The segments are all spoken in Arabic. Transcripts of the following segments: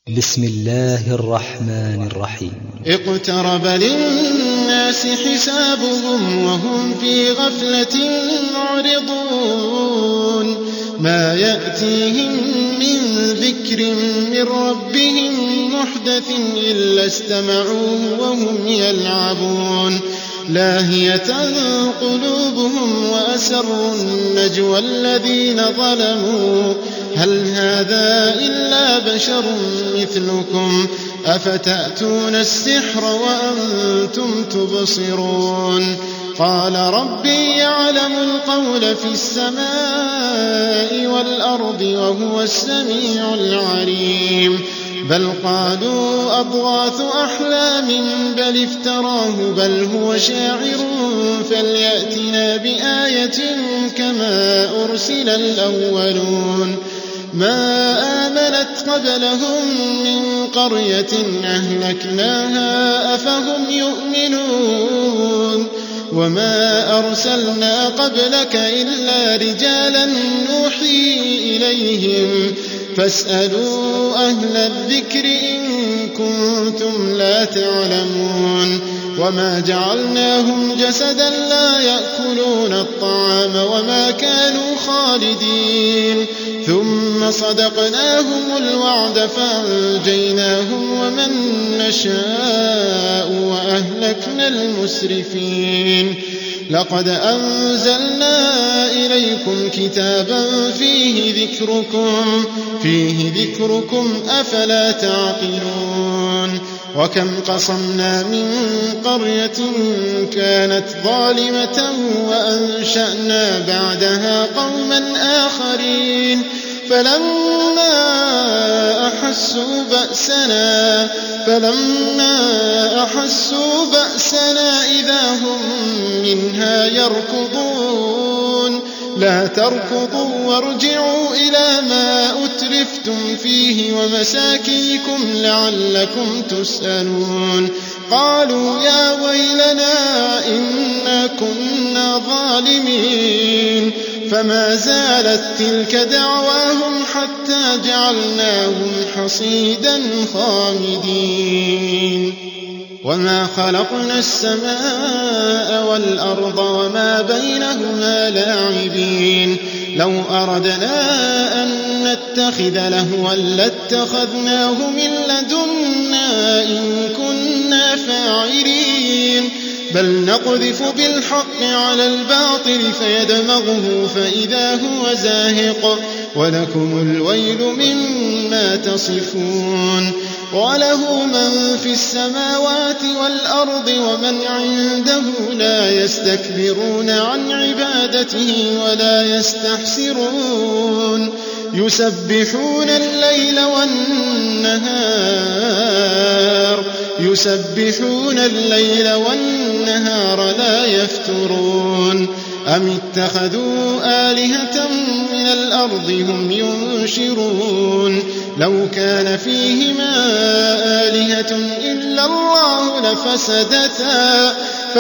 بسم الله الرحمن الرحيم. اقترب للناس حسابهم وهم في غفلة معرضون ما يأتيهم من ذكر من ربهم محدث إلا استمعوه وهم يلعبون لاهية قلوبهم وأسروا النجوى الذين ظلموا هل هذا إلا بشر مثلكم أفتأتون السحر وأنتم تبصرون قال ربي يعلم القول في السماء والأرض وهو السميع العليم بل قالوا أضغاث أحلام بل افتراه بل هو شاعر فليأتنا بآية كما أرسل الأولون ما آمنت قبلهم من قرية أهلكناها أفهم يؤمنون وما أرسلنا قبلك إلا رجالا نوحي إليهم فاسألوا أهل الذكر إن كنتم لا تعلمون وما جعلناهم جسدا لا يأكلون الطعام وما كانوا خالدين ثم صدقناهم الوعد فأنجيناهم ومن نشاء وأهلكنا المسرفين لقد أنزلنا إليكم كتابا فيه ذكركم أفلا تعقلون وكم قصمنا من قرية كانت ظالمة وأنشأنا بعدها قوما آخرين فلما أحسوا بأسنا إذا هم منها يركضون لا تركضوا وارجعوا إلى ما أترفتم فيه ومساكنكم لعلكم تسألون قالوا يا ويلنا إنا كنا ظالمين فما زالت تلك دعواهم حتى جعلناهم حصيدا خامدين وما خلقنا السماء والأرض وما بينهما لاعبين لو أردنا أن نتخذ لهوا لاتخذناه من لدنا إن كنا فاعلين بل نقذف بالحق على الباطل فيدمغه فإذا هو زاهق ولكم الويل مما تصفون وله من في السماوات والأرض ومن عنده لا يستكبرون عن عبادته ولا يستحسرون يسبحون الليل والنهار لا يفترون أم اتخذوا آلهة من الأرض هم ينشرون لو كان فيهما آلهة إلا الله لفسدتا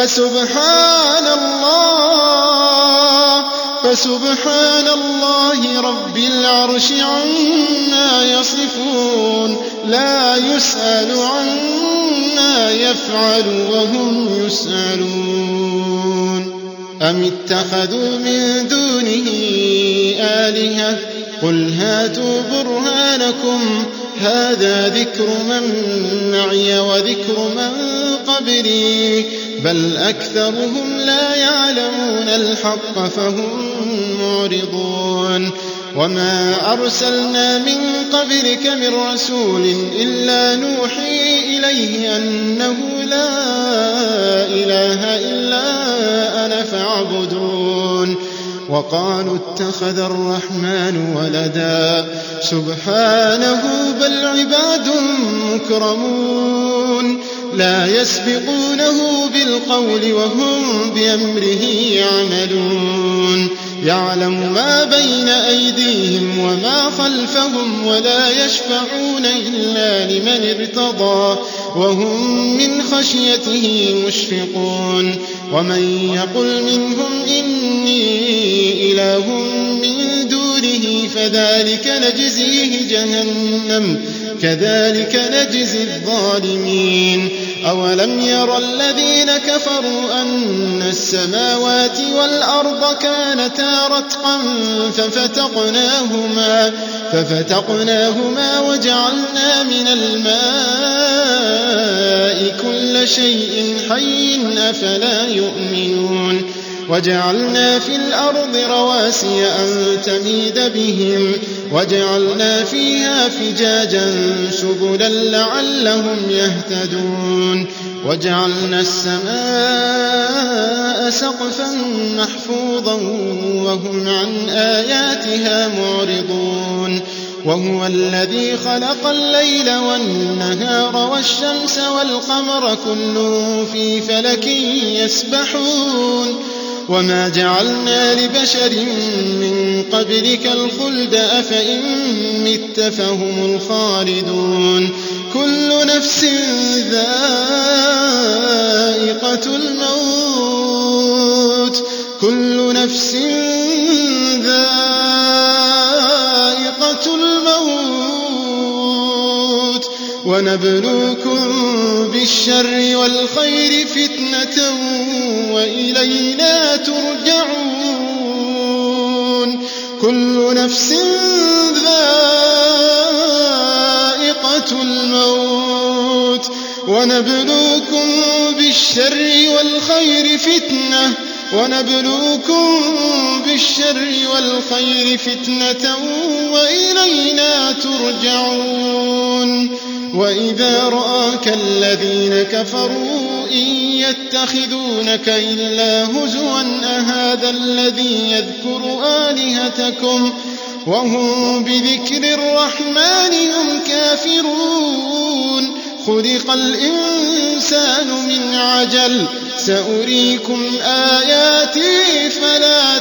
فسبحان الله رب العرش عما يصفون لا يسأل عما يفعل وهم يسألون أم اتخذوا من دونه آلهة قل هاتوا برهانكم هذا ذكر من معي وذكر من قبلي بل أكثرهم لا يعلمون الحق فهم معرضون وما أرسلنا من قبلك من رسول إلا نوحي إليه أنه لا إله إلا أنا فاعبدون وقالوا اتخذ الرحمن ولدا سبحانه بل عباد مكرمون لا يسبقونه بالقول وهم بأمره يعملون يعلم ما بين أيديهم وما خلفهم ولا يشفعون إلا لمن ارتضى وهم من خشيته مشفقون ومن يقل منهم إني إله من دونه فذلك نجزيه جهنم كذلك نجزي الظالمين. أولم ير الذين كفروا أن السماوات والأرض كانتا رتقا ففتقناهما وجعلنا من الماء كل شيء حي أفلا يؤمنون. وجعلنا في الأرض رواسي أن تميد بهم وجعلنا فيها فجاجا سبلا لعلهم يهتدون. وجعلنا السماء سقفا محفوظا وهم عن آياتها معرضون. وهو الذي خلق الليل والنهار والشمس والقمر كل في فلك يسبحون. وما جعلنا لبشر من قبلك الخلد أفإن مت فهم الخالدون. كل نفس ذائقة الموت ونبلوكم بالشر والخير فتنة وإلينا ترجعون. كل نفس ذائقة الموت ونبلوكم بالشر والخير فتنة وإلينا ترجعون. وإذا رآك الذين كفروا إن يتخذونك إلا هزوا أهذا الذي يذكر آلهتكم وهم بذكر الرحمن هم كافرون. خلق الإنسان من عجل سأريكم آياتي فلا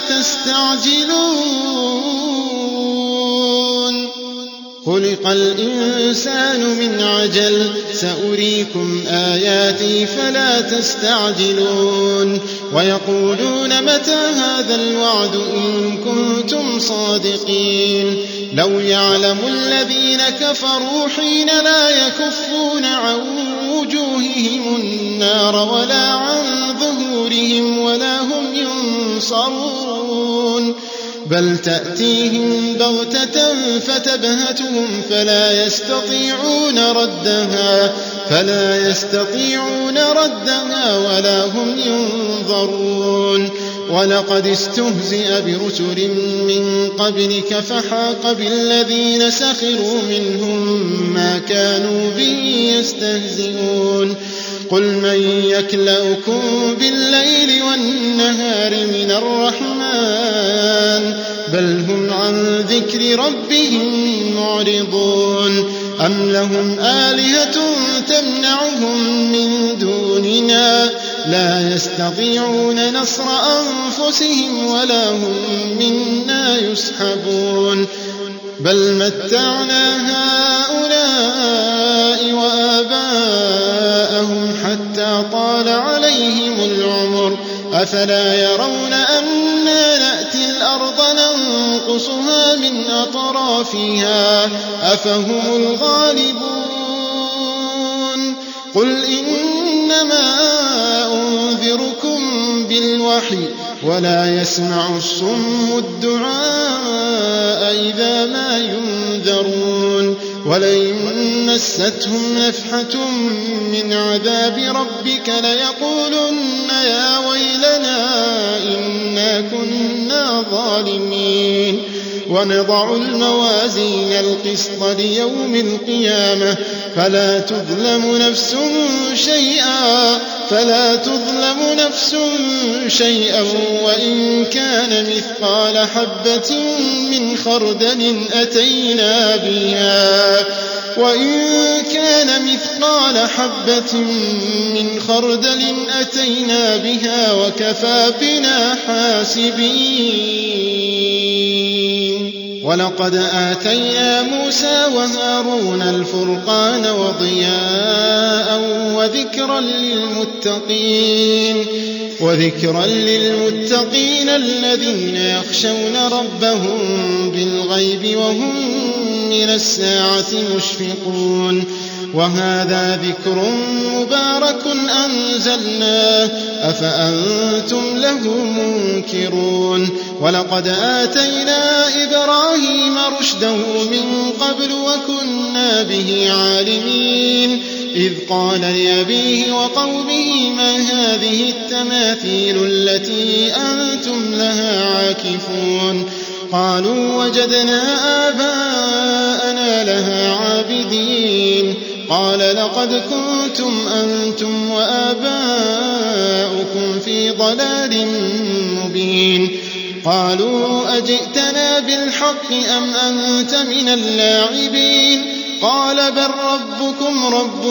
تستعجلون. خلق الإنسان من عجل سأريكم آياتي فلا تستعجلون. ويقولون متى هذا الوعد إن كنتم صادقين. لو يعلم الذين كفروا حين لا يكفون عن وجوههم النار ولا عن ظهورهم ولا هم ينصرون. بل تأتيهم بغتة فتبهتهم فلا يستطيعون ردها ولا هم ينظرون. ولقد استهزئ برسل من قبلك فحاق بالذين سخروا منهم ما كانوا به يستهزئون. قل من يكلؤكم بالليل والنهار من الرحمن بل هم عن ذكر ربهم معرضون. أم لهم آلهة تمنعهم من دوننا لا يستطيعون نصر أنفسهم ولا هم منا يسحبون. بل متعنا هؤلاء وآباءهم حتى طال عليهم العمر أفلا يرون أنا نأتي الأرض ننقصها من أطرافها أفهم الغالبون. قل إنما أنذركم بالوحي ولا يسمع الصم الدعاء إذا ما ينذرون. ولئن مستهم نفحة من عذاب ربك ليقولن يا ويلنا إنا كنا ظالمين. ونضع الموازين القسط ليوم القيامة فلا تظلم نفس شيئا وإن كان مثقال حبة من خردل أتينا بها وكفى بنا حاسبين. ولقد آتينا موسى وهارون الفرقان وضياء وذكرا للمتقين الذين يخشون ربهم بالغيب وهم من الساعة مشفقون. وهذا ذكر مبارك أنزلناه أفأنتم له منكرون. ولقد آتينا إبراهيم رشده من قبل وكنا به عالمين إذ قال لأبيه وقومه ما هذه التماثيل التي أنتم لها عاكفون. قالوا وجدنا آباءنا لها عابدين. قال لقد كنتم أنتم وآباؤكم في ضلال مبين. قالوا أجئتنا بالحق أم أنت من اللاعبين. قال بل ربكم رب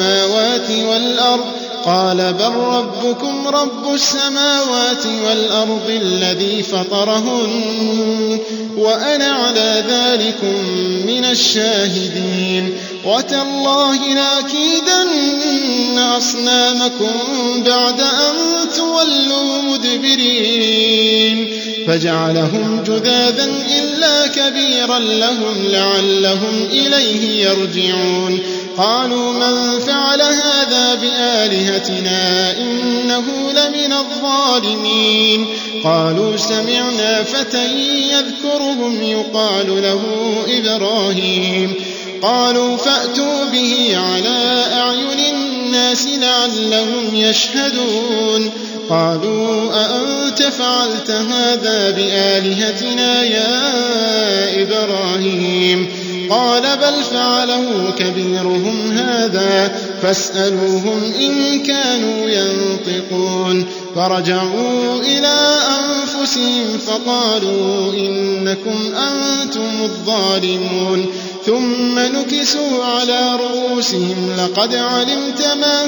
السماوات والأرض الذي فطرهن وأنا على ذلكم من الشاهدين. وتالله لأكيدن أصنامكم بعد أن تولوا مدبرين. فجعلهم جذاذا إلا كبيرا لهم لعلهم إليه يرجعون. قالوا من فعل هذا بآلهتنا إنه لمن الظالمين. قالوا سمعنا فتى يذكرهم يقال له إبراهيم. قالوا فأتوا به على أعين الناس لعلهم يشهدون. قالوا أأنت فعلت هذا بآلهتنا يا إبراهيم؟ قال بل فعله كبيرهم هذا فاسألوهم إن كانوا ينطقون. فرجعوا إلى أنفسهم فقالوا إنكم أنتم الظالمون. ثم نكسوا على رؤوسهم لقد علمت ما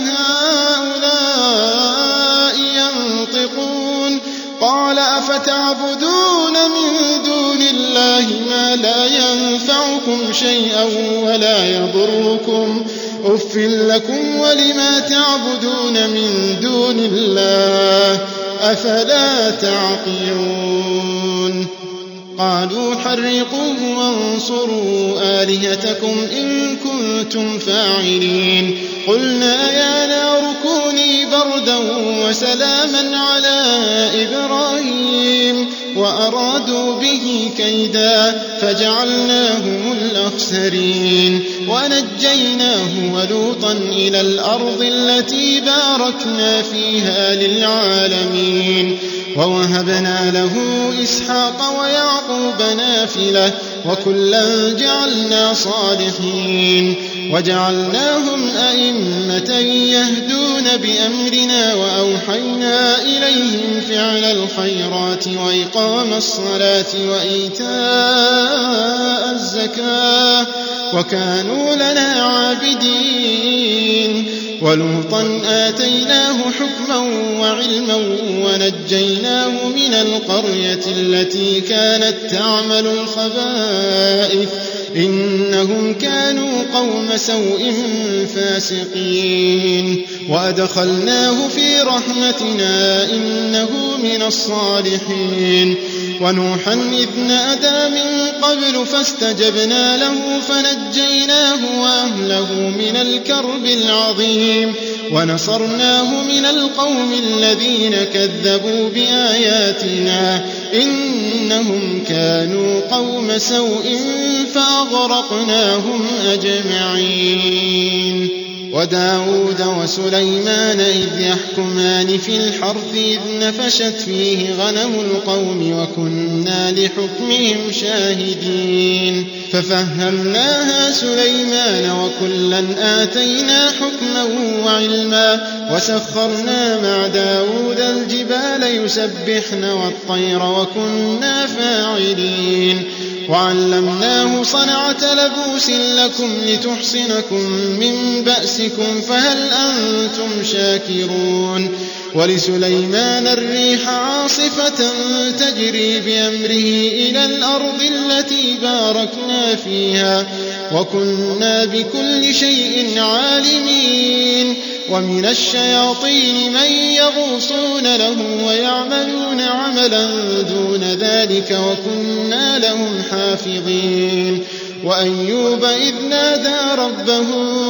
هؤلاء ينطقون. قال أفتعبدون من دون الله ما لا ينفعكم شيئا ولا يضركم أف لكم ولما تعبدون من دون الله أفلا تعقلون. قالوا حرقوه وانصروا آلهتكم إن كنتم فاعلين. قلنا يا نار كوني بردا وسلاما على إبراهيم وأرادوا به كيدا فجعلناهم الأخسرين. ونجيناه ولوطا إلى الأرض التي باركنا فيها للعالمين. ووهبنا له إسحاق ويعقوب نافلة وكلا جعلنا صالحين. وجعلناهم أئمة يهدون بأمرنا وأوحينا إليهم فعل الخيرات وإقام الصلاة وإيتاء الزكاة وكانوا لنا عابدين. ولوطا آتيناه حكما وعلما ونجيناه من القرية التي كانت تعمل الخبائث إنهم كانوا قوم سوء فاسقين. وأدخلناه في رحمتنا إنه من الصالحين. ونوحا إذ نادى من قبل فاستجبنا له فنجيناه وأهله من الكرب العظيم ونصرناه من القوم الذين كذبوا بآياتنا إنهم كانوا قوم سوء فأغرقناهم أجمعين. وداود وسليمان إذ يحكمان في الحرث إذ نفشت فيه غنم القوم وكنا لحكمهم شاهدين. ففهمناها سليمان وكلا آتينا حكما وعلما وسخرنا مع داود الجبال يسبحن والطير وكنا فاعلين. وعلمناه صنعة لبوس لكم لتحصنكم من بأسكم فهل أنتم شاكرون. ولسليمان الريح عاصفة تجري بأمره إلى الأرض التي باركنا فيها وكنا بكل شيء عالمين ومن الشياطين من يغوصون له ويعملون عملا دون ذلك وكنا لهم حافظين وأيوب إذ نادى ربه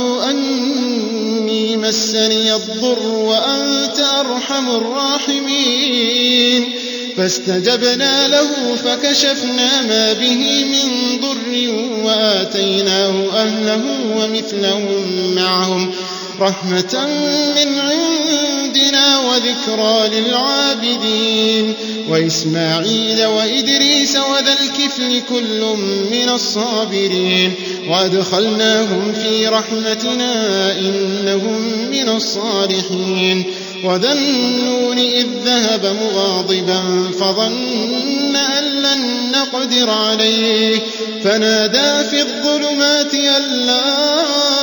أني مسني الضر وأنت أرحم الراحمين فاستجبنا له فكشفنا ما به من ضر وآتيناه أهله ومثلهم معهم رحمة من عندنا وذكرى للعابدين وإسماعيل وإدريس وذا الكفل كل من الصابرين وأدخلناهم في رحمتنا إنهم من الصالحين وذا النون إذ ذهب مغاضبا فظن أن لن نقدر عليه فنادى في الظلمات أن لا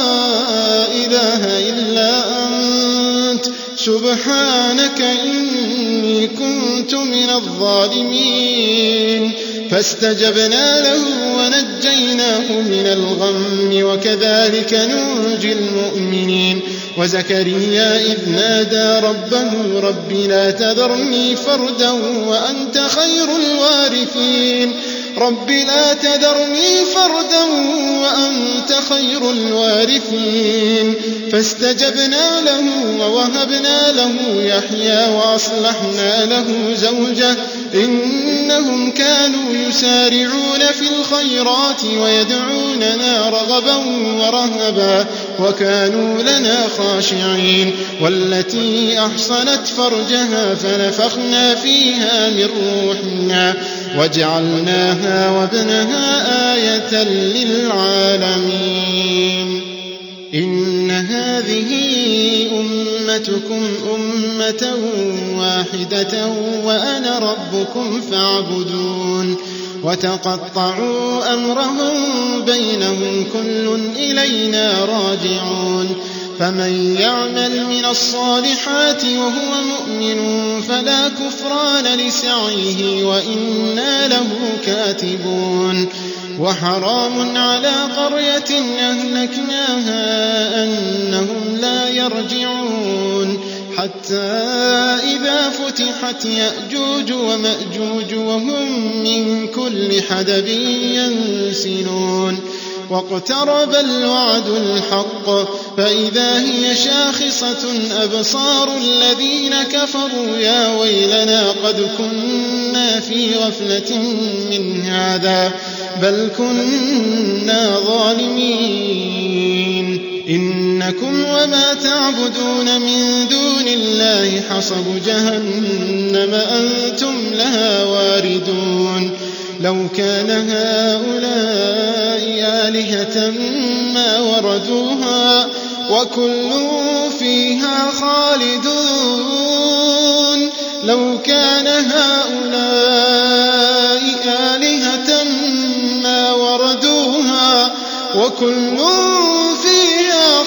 إله إلا أنت سبحانك إني كنت من الظالمين فاستجبنا له ونجيناه من الغم وكذلك ننجي المؤمنين وزكريا إذ نادى ربه رب لا تذرني فردا وأنت خير الوارثين رب لا تذرني فردا وأنت خير الوارثين فاستجبنا له ووهبنا له يحيى وأصلحنا له زوجه إنهم كانوا يسارعون في الخيرات ويدعوننا رغبا ورهبا وكانوا لنا خاشعين والتي أحصنت فرجها فنفخنا فيها من روحنا وجعلناها وابنها آية للعالمين إن هذه أمتكم أمة واحدة وأنا ربكم فاعبدون وتقطعوا أمرهم بينهم كل إلينا راجعون فمن يعمل من الصالحات وهو مؤمن فلا كفران لسعيه وإنا له كاتبون وحرام على قرية أهلكناها أنهم لا يرجعون حتى إذا فتحت يأجوج ومأجوج وهم من كل حدب ينسلون واقترب الوعد الحق فإذا هي شاخصة أبصار الذين كفروا يا ويلنا قد كنا في غفلة من هذا بل كنا ظالمين إنكم وما تعبدون من دون الله حصب جهنم أنتم لها واردون لو كان هؤلاء آلهة ما وردوها وكل فيها خالدون لو كان هؤلاء آلهة ما وردوها وكل فيها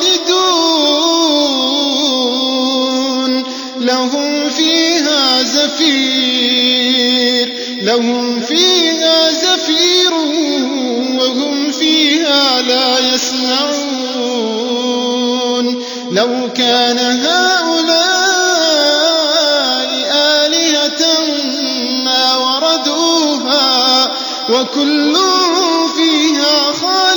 خالدون لهم فيها زفير وهم فيها لا يسمعون لو كان هؤلاء آلهة ما وردوها وكل فيها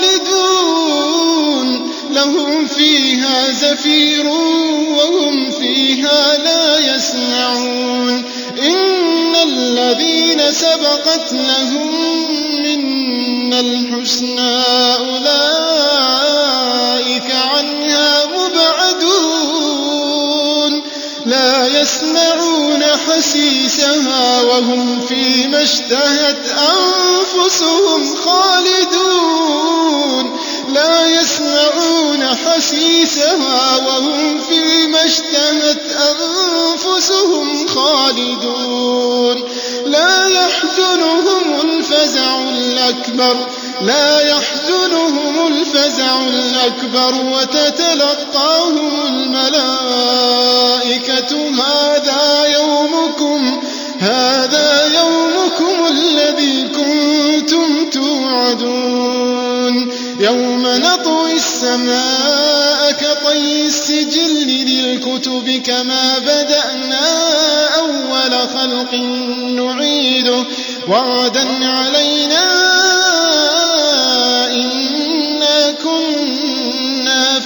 خالدون لهم فيها زفير وهم فيها لا يسمعون إن الذين سبقت لهم منا الحسنى أولئك عنها مبعدون لا يسمعون حسيسها وهم فيما اشتهت أنفسهم خالدون لا يسمعون حسيسها وهم فيما اشتهت أنفسهم خالدون لا يحزنهم الفزع الأكبر لا يحزنهم الفزع الأكبر وتتلقاهم الملائكة هذا يومكم الذي كنتم توعدون يوم نطوي السماء كطي السجل للكتب كما بدأنا أول خلق نعيده وعدا علينا إنا كنا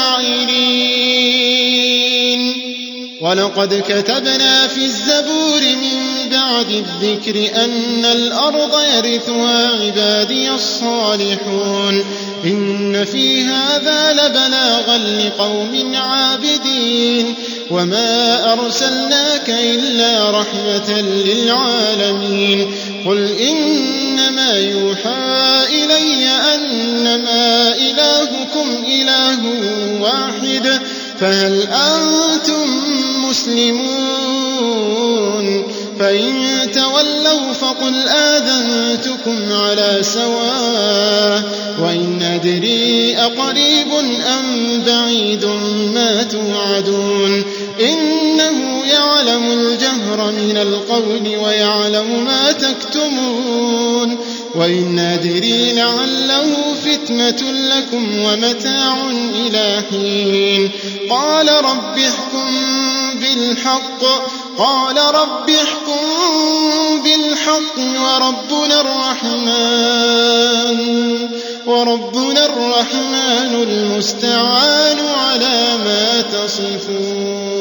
فاعلين ولقد كتبنا في الزبور من بعد الذكر أن الأرض يرثها عبادي الصالحون إن في هذا لبلاغا لقوم عابدين وما أرسلناك إلا رحمة للعالمين قل إنما يوحى إلي أنما إلهكم إله واحد فهل أنتم مسلمون فإن تولوا فقل آذنتكم على سواء وإن أدري أقريب أم بعيد ما توعدون إنه يعلم الجهر من القول ويعلم ما تكتمون وإن أدري لعله فتنة لكم ومتاع إلى حين قال رب احكم بالحق وربنا الرحمن المستعان على ما تصفون